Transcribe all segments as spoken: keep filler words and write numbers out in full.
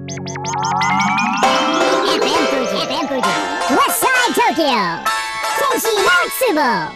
Westside Tokyo 天使のつぼ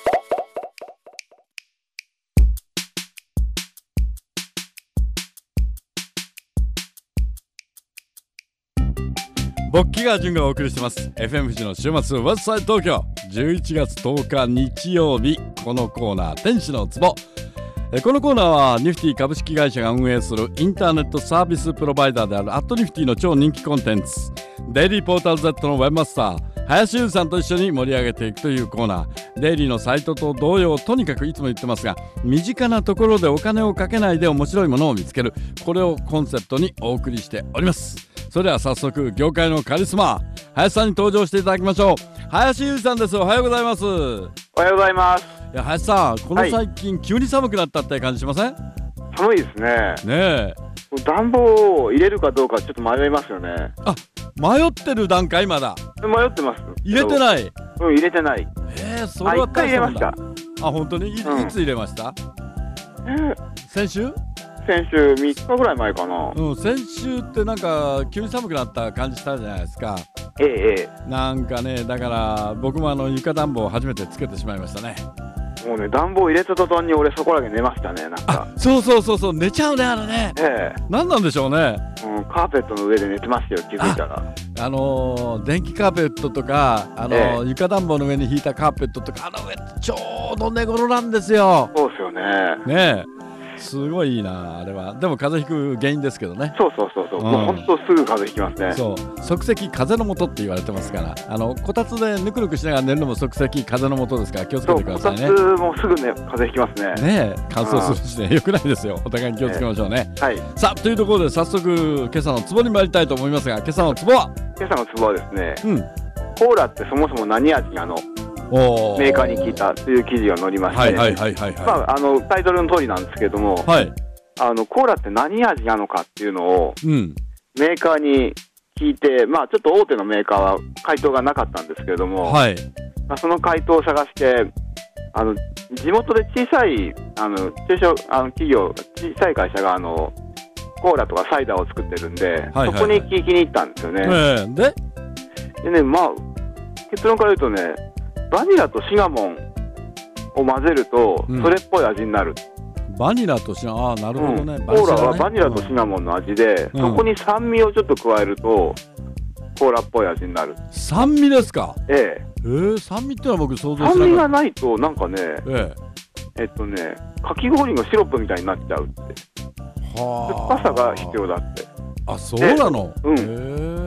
ボッキガージュンがお送りしてます エフエム 富士の週末ウェストサイド東京じゅういちがつとおか日曜日、このコーナー天使のつぼ。えこのコーナーはニフティ株式会社が運営するインターネットサービスプロバイダーであるアットニフティの超人気コンテンツデイリーポータル Z のウェブマスター林優さんと一緒に盛り上げていくというコーナー。デイリーのサイトと同様、とにかくいつも言ってますが、身近なところでお金をかけないで面白いものを見つける、これをコンセプトにお送りしております。それでは早速業界のカリスマ林さんに登場していただきましょう。林優さんです。おはようございます。おはようございます。 いや林さん、この最近、はい、急に寒くなったって感じしません？ 寒いですね。 ねえ、 暖房を入れるかどうかちょっと迷いますよね。 あ、迷ってる段階？まだ迷ってます。 入れてない？ うん、入れてない。 えー、それは大変だ。 いっかい入れました。 あ、本当に い,、うん、いつ入れました？ えー、 先週？ 先週みっかぐらい前かな。 うん、先週ってなんか急に寒くなった感じしたじゃないですか。 ええええ。 なんかね、だから僕もあの床暖房を初めてつけてしまいましたね。 もうね、暖房入れた途端に俺そこらで寝ましたね。なんかそうそうそうそう、寝ちゃうね、あれね。 ええ。 何なんでしょうね。 うん、カーペットの上で寝てますよ、気づいたら。 あ、あのー、電気カーペットとか、あのーええ、床暖房の上に引いたカーペットとか、あの上ちょうど寝頃なんですよ。 そうですよね。 ねえ、すごいいいな、あれは。でも風邪ひく原因ですけどね。 そうそうそうそう、うん、もうほんとすぐ風邪ひきますね。 そう、即席風の元って言われてますから、あのこたつでぬくぬくしながら寝るのも即席風の元ですから、気をつけてくださいね。 こたつもすぐね、風邪ひきますね。 ねえ、乾燥するしね、よくないですよ。お互いに気をつけましょうね。 はい。 さあ、というところで早速今朝のツボに参りたいと思いますが、今朝のツボは？ 今朝のツボはですね、 うん、 コーラってそもそも何味なの？メーカーに聞いたという記事が載りまして、 はいはいはいはい、はい、 まあ、あのタイトルの通りなんですけども、はい、あのコーラって何味なのかっていうのを、うん、メーカーに聞いて、まあ、ちょっと大手のメーカーは回答がなかったんですけれども、はい、まあ、その回答を探して、あの地元で小さいあの中小あの企業、小さい会社があのコーラとかサイダーを作ってるんで、はいはいはい、そこに聞きに行ったんですよね。えー、ででね、まあ、結論から言うとね、バニラとシナモンを混ぜるとそれっぽい味になる、 うん、バニラとシナモン、ああ、なるほどね、うん、 コーラはバニラとシナモンの味で、うん、そこに酸味をちょっと加えるとコーラっぽい味になる。 酸味ですか？ ええ。 えー、酸味ってのは僕想像しなかった。 酸味がないとなんかね、 えええっとね、かき氷のシロップみたいになっちゃうって。 は酸っぱさが必要だって。 あ、そうなの？ うん。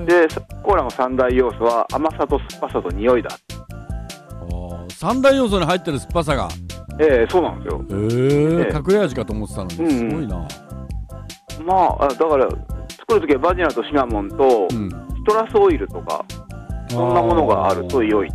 で、コーラの三大要素は甘さと酸っぱさと匂いだ。 三大要素に入ってる酸っぱさが、 ええ、そうなんですよ。 えーえー、隠れ味かと思ってたのに、すごいな、 うん、まあ、だから作るときはバニラとシナモンと、うん、シトラスオイルとかそんなものがあると良い。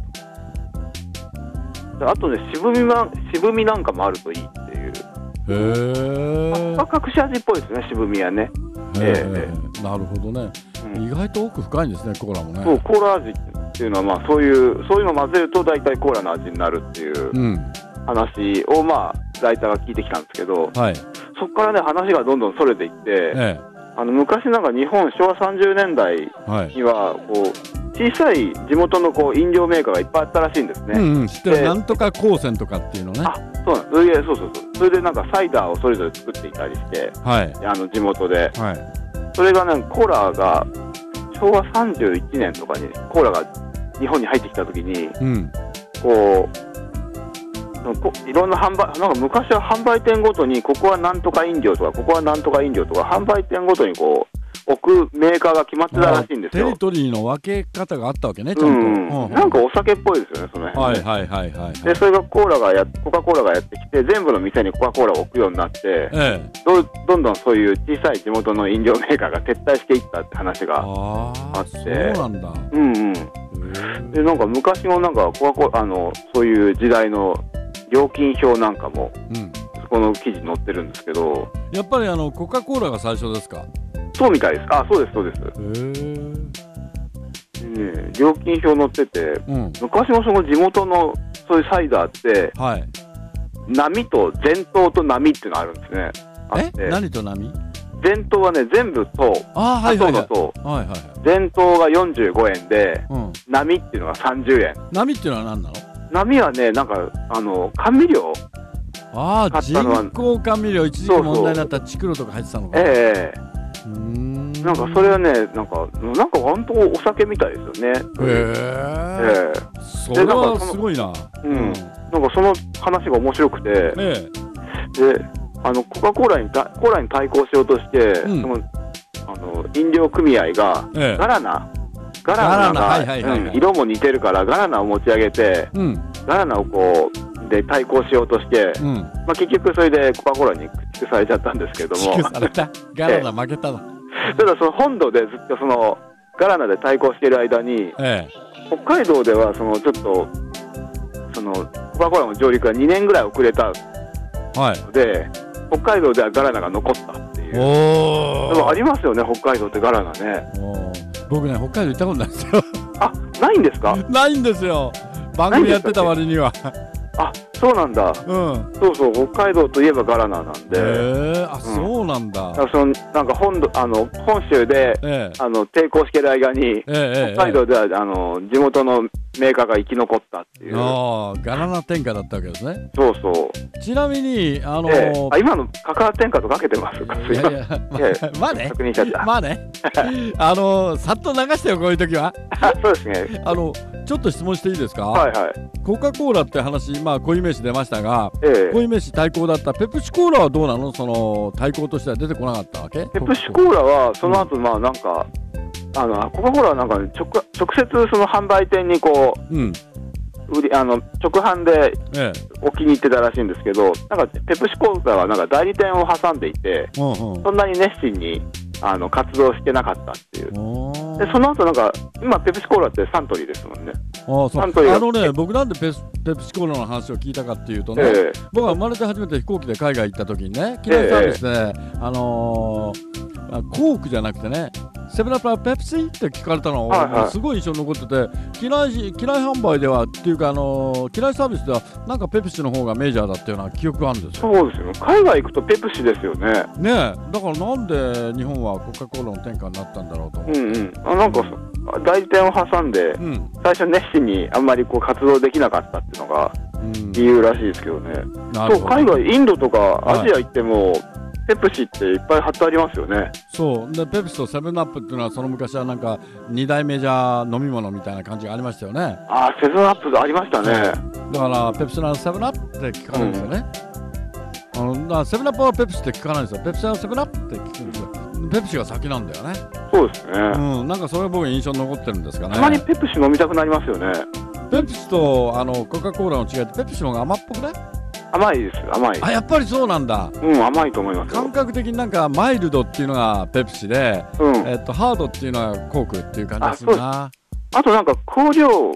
あとね、渋みな、渋みなんかもあるといいっていう。 へえ。 まあ、隠し味っぽいですね、渋みはね。 えー、なるほどね、うん、意外と奥深いんですね、コーラもね。 そう、コーラ味っていうのは、まあ、そういうそういうのを混ぜると大体コーラの味になるっていう話を、まあ、ライターが聞いてきたんですけど、はい、そこからね、話がどんどんそれていって、ええ、あの昔なんか日本昭和さんじゅうねんだいにはこう小さい地元のこう飲料メーカーがいっぱいあったらしいんですね。 うんうん、知ってる。なんとか高専とかっていうのね。 あ、そうなんです。それで、そうそうそう。それでなんかサイダーをそれぞれ作っていたりして、はい、あの地元で、はい、それがね、コーラが昭和さんじゅういちねんとかにコーラが日本に入ってきたときに、うん、こういろんな販売、なんか昔は販売店ごとにここはなんとか飲料とかここはなんとか飲料とか販売店ごとにこう置くメーカーが決まってたらしいんですよ。 テリトリーの分け方があったわけね、ちゃんと。うんうん、なんかお酒っぽいですよね、その辺、ね。 はいはいはいはい、はい。 で、それがコーラがや、コカ・コーラがやってきて、全部の店にコカ・コーラを置くようになって、ええ、ど, どんどんそういう小さい地元の飲料メーカーが撤退していったって話があって。 あ、そうなんだ。 うんうん。で、なんか昔のなんかコカ・コーラ、あの、そういう時代の料金表なんかも、うん、そこの記事に載ってるんですけど。 やっぱりあのコカ・コーラが最初ですか？ そうみたいです。あ、そうですそうです。へー。ね、料金表載ってて、うん、昔もその地元のそういうサイダーって、はい、波と前頭と波っていうのがあるんですね。あって、 え、何と波？ 全糖はね、全部糖。 あ、はいはいはい。 糖の糖。 はいはいはい。 全糖がよんじゅうごえんで、 うん、 波っていうのがさんじゅうえん。 波っていうのは何なの？ 波はね、なんか、あの、甘味料。 ああ、人工甘味料、一時期問題になったチクロとか入ってたのかな。 ええー。うーん。なんかそれはね、なんか、なんか本当お酒みたいですよね。へえ。ええ。それはすごいな。 うん。なんかその話が面白くて、ええ、で、あのコカ・コーラにコーラに対抗しようとして、うん、そのあの飲料組合が、ええ、ガラナ、ガラナが色も似てるからガラナを持ち上げて、うん、ガラナをこうで対抗しようとして、うん、まあ結局それでコカ・コーラに駆逐されちゃったんですけども、 駆逐された。ガラナ負けたの。 ただその本土でずっとそのガラナで対抗している間に、ええ、北海道ではそのちょっとそのコカ・コーラの上陸がにねんぐらい遅れたので、はい、北海道ではガラナが残ったっていう。おでもありますよね、北海道ってガラナね。 僕ね、北海道行ったことないですよ。 あ、ないんですか？ ないんですよ。番組やってた割には。 あ、そうなんだ。うん。そうそう、北海道といえばガラナなんで。 へえ、あ、そうなんだ。 だそのなんか本土あの本州で、ええ、あの抵抗してる間に、ええ、北海道では、ええ、あの地元のメーカーが生き残ったっていう。 ああ、ガラナ天下だったわけですね。 そうそう。 ちなみにあのーええ、あ、今のカカア天下とかけてますか？いやいや、 まあね。 確認しちゃった。 まあね。あのー、さっと流してよ、こういう時は。 そうですね。 あのちょっと質問していいですか？ はいはい。 コカ・コーラって話、まあ固有名詞出ましたが、ええ、固有名詞対抗だったペプシコーラはどうなの？その対抗としては出てこなかったわけ？ ペプシコーラはその後、まあなんか、うん、あのコカ・コーラはなんか直直接その販売店にこう、うん、売りあの直販で置きに行ってたらしいんですけど、なんかペプシコーラはなんか代理店を挟んでいて、うんうん、そんなに熱心にあの活動してなかったっていう。でその後なんか今ペプシコーラってサントリーですもんね。 ああ、そう。あのね、僕なんでペペプシコーラの話を聞いたかっていうとね、えー、僕が生まれて初めて飛行機で海外行った時にね、機内サービスで、えー、あのー、コークじゃなくてね、セブンアップはペプシーって聞かれたの、はいはい、すごい印象に残ってて、機内機内販売ではっていうか、あのー、機内サービスではなんかペプシの方がメジャーだっていうような記憶があるんですよ。 そうですよ。海外行くとペプシですよね。 ねえ、だからなんで日本はコカ・コーラの天下になったんだろうと思って。 うんうん。あ、なんか代理店を挟んで、うん、最初熱心にあんまりこう活動できなかったっていうのが理由らしいですけどね。うん、そう、海外インドとかアジア行っても、はい、ペプシっていっぱい貼ってありますよね。 そうで、ペプシとセブンアップっていうのはその昔はなんかに大メジャー飲み物みたいな感じがありましたよね。 ああ、セブンアップありましたね。 だからペプシのセブンアップって聞かないんですよね。うん、あのだからセブンアップはペプシって聞かないんですよ。ペプシはセブンアップって聞くんですよ。ペプシが先なんだよね。 そうですね。 うん、なんかそれが僕印象に残ってるんですかね。 たまにペプシ飲みたくなりますよね。 ペプシとあのコカ・コーラの違いって、ペプシの方が甘っぽくない？ 甘いです、甘い。 あ、やっぱりそうなんだ。 うん、甘いと思います。 感覚的になんかマイルドっていうのがペプシで、うん、えっとハードっていうのはコークっていう感じでするな。 あとなんか香料、うん、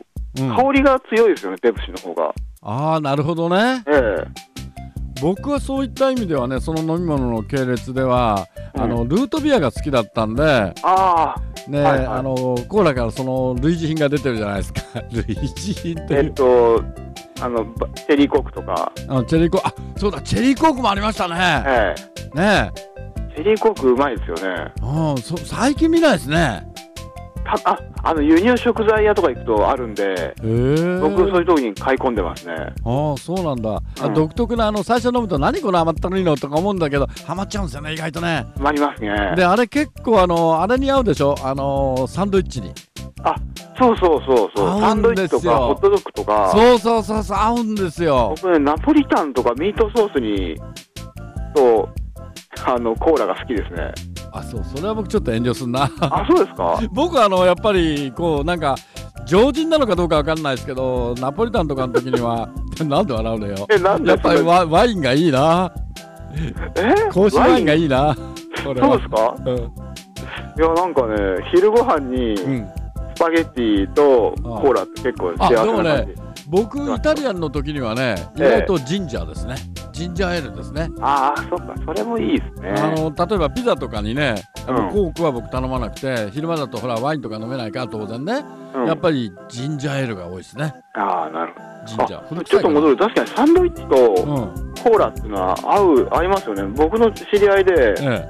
香りが強いですよね、ペプシの方が。 ああ、なるほどね。ええ。僕はそういった意味ではね、その飲み物の系列では、うん、あのルートビアが好きだったんで、あね、はいはい、あのコーラからその類似品が出てるじゃないですか。類似品っていう。えっとあのチェリーコークとか。 あのチェリーコーク、あ、そうだ、チェリーコークもありましたね。ええ、ねえ。チェリーコークうまいですよね。 うん、そ最近見ないですね。 たああの輸入食材屋とか行くとあるんで、僕そういう時に買い込んでますね。 ああ、そうなんだ。うん、独特なあの最初飲むと何この甘ったるいのとか思うんだけど、ハマっちゃうんですよね、意外とね。 ハマりますね。 であれ結構あのあれに合うでしょ、あのサンドイッチに。 あ、そうそうそうそう、サンドイッチとかホットドッグとか。 そうそうそうそう、合うんですよ。 僕ね、ナポリタンとかミートソースにとあのコーラが好きですね。 あ、そう、それは僕ちょっと遠慮すんな。 あ、そうですか。 僕はあのやっぱりこうなんか常人なのかどうかわかんないですけど、ナポリタンとかの時にはなんで笑うのよ。 え、なんで？ やっぱり ワ, ワインがいいな。 え？ 格子ワインがいいな。 そうですか。うん、いや、なんかね、昼ご飯にスパゲッティとコーラって結構幸せな感じ。あ、でもね、 僕イタリアンの時にはね、意外とジンジャーですね。ジンジャーエールですね。 ああ、そっか、それもいいですね。 あの例えばピザとかにね、あの、うん、コークは僕頼まなくて、昼間だとほらワインとか飲めないから当然ね、うん、やっぱりジンジャーエールが多いですね。 ああ、なるほど。 ジンジャー。 ちょっと戻る。確かにサンドイッチとコーラっていうのは合う、合いますよね。僕の知り合いで、ええ、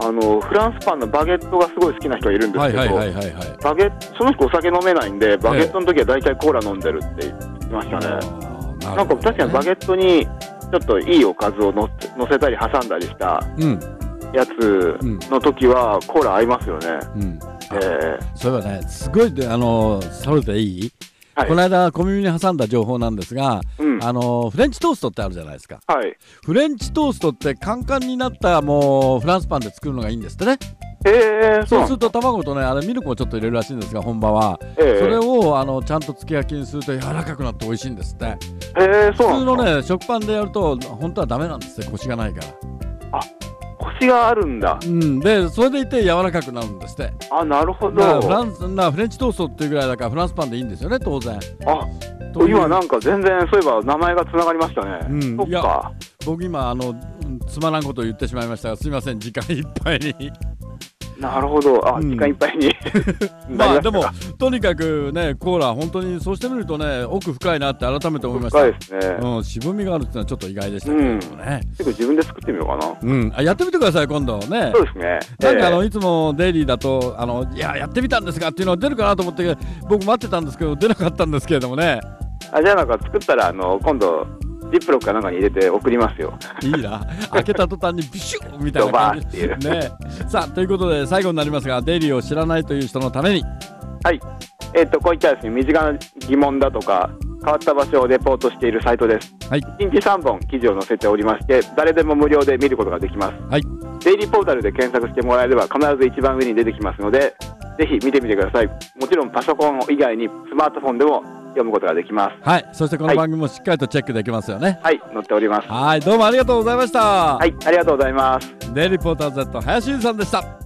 あのフランスパンのバゲットがすごい好きな人がいるんですけど、バゲット、その人お酒飲めないんで、バゲットの時は大体コーラ飲んでるって言ってましたね。えー、なんか確かにバゲットにちょっといいおかずをの乗せたり挟んだりしたやつの時はコーラ合いますよね。うんうん、 えー、そういえばね、すごいあのそれでいい、はい、この間小耳に挟んだ情報なんですが、うん、あのフレンチトーストってあるじゃないですか、はい、フレンチトーストってカンカンになったもうフランスパンで作るのがいいんですってね。 えー、 そうすると卵とね、あれミルクもちょっと入れるらしいんですが、本場は、えー、それをあのちゃんとつけ焼きにすると柔らかくなって美味しいんですって。 えー、そうなんですか。 普通のね食パンでやると本当はダメなんですって、コシがないから。 あ、コシがあるんだ。 うん、でそれでいて柔らかくなるんですって。 あ、なるほど。 フランスなフレンチトーストっていうぐらいだからフランスパンでいいんですよね、当然。 あ、今なんか全然そういえば名前がつながりましたね。うん、そっか。いや僕今あのつまらんことを言ってしまいましたが、すみません、時間いっぱいに。 なるほど、あ、うん、時間いっぱいにまあでもとにかくね、コーラ本当にそうしてみるとね、奥深いなって改めて思いました。 深いですね。 うん、渋みがあるっていうのはちょっと意外でしたけどね。 結構自分で作ってみようかな。 うん、あ、やってみてください今度ね。 そうですね。 なんかあのいつもデイリーだとあのいややってみたんですがっていうのは出るかなと思って僕待ってたんですけど出なかったんですけれどもね。 あ、じゃあなんか作ったらあの今度ジップロックかなんかに入れて送りますよ。 いいな、開けた途端にビシュッみたいな感じでね。さあということで最後になりますが、デイリーを知らないという人のために、 はい、えー、とこういったですね、身近な疑問だとか変わった場所をレポートしているサイトです。はい、いちにちさんぼん記事を載せておりまして、誰でも無料で見ることができます。はい、デイリーポータルで検索してもらえれば必ず一番上に出てきますので、ぜひ見てみてください。もちろんパソコン以外にスマートフォンでも読むことができます。 はい、そしてこの番組もしっかりとチェックできますよね。 はい、載っております。 はい、どうもありがとうございました。 はい、ありがとうございます。 デイリーポーター Z 林優さんでした。